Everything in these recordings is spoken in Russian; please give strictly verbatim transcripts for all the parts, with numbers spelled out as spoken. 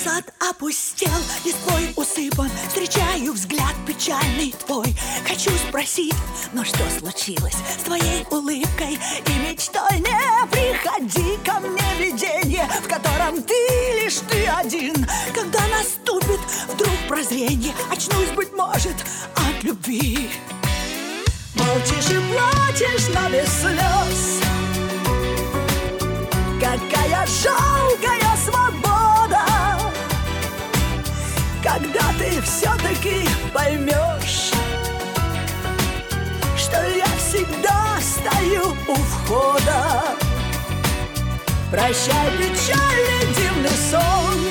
Сад опустел, листвой усыпан, встречаю взгляд печальный твой. Хочу спросить, но что случилось с твоей улыбкой и мечтой? Не приходи ко мне, видение, в котором ты лишь ты один. Когда наступит вдруг прозрение, очнусь, быть может, от любви. Молчишь и плачешь, но без слез. Какая жалкая свобода, когда ты все-таки поймешь, что я всегда стою у входа. Прощай, печальный дивный сон,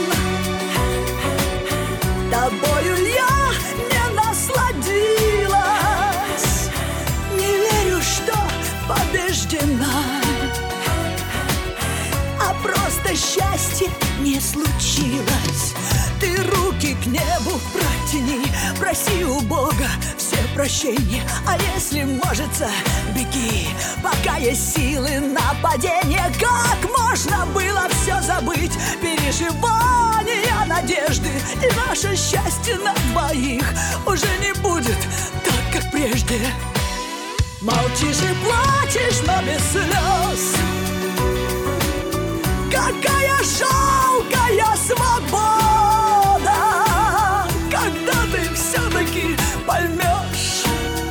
тобою я не насладилась. Не верю, что побеждена, а просто счастье не случилось. Ты руки к небу протяни, проси у Бога все прощения. А если можется, беги, пока есть силы на падение. Как можно было все забыть? Переживания, надежды и наше счастье на двоих уже не будет так, как прежде. Молчишь и плачешь, но без слез. Какая жалкая свобода, когда ты все-таки поймешь,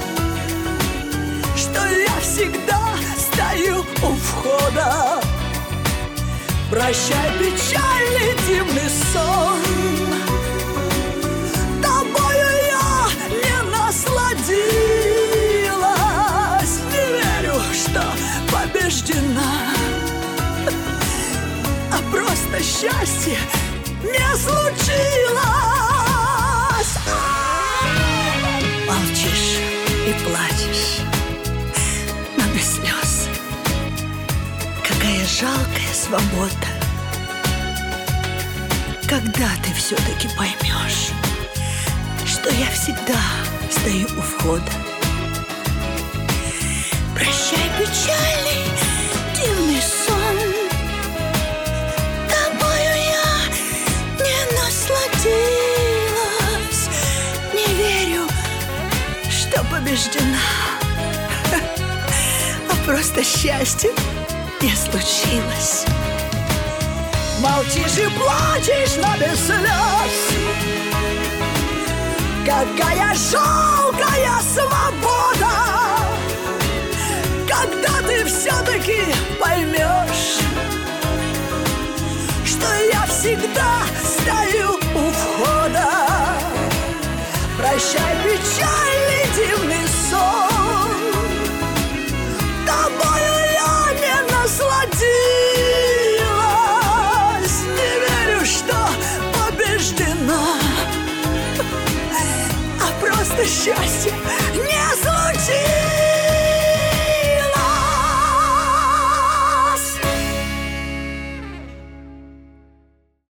что я всегда стою у входа. Прощай, печальный дивный сон, тобою я не насладилась. Не верю, что побеждена, а просто счастье не случилось. Молчишь и плачешь, но без слез. Какая жалкая свобода, когда ты все-таки поймешь, что я всегда стою у входа. Прощай, печальный дивный сон, не верю, что побеждена, а просто счастье не случилось. Молчишь и плачешь, но без слез. Какая жалкая свобода, когда ты все-таки поймешь, что я всегда стою у входа. Прощай, печальный дивный сон, тобою я не насладилась. Не верю, что побеждена, а просто счастье не случилось.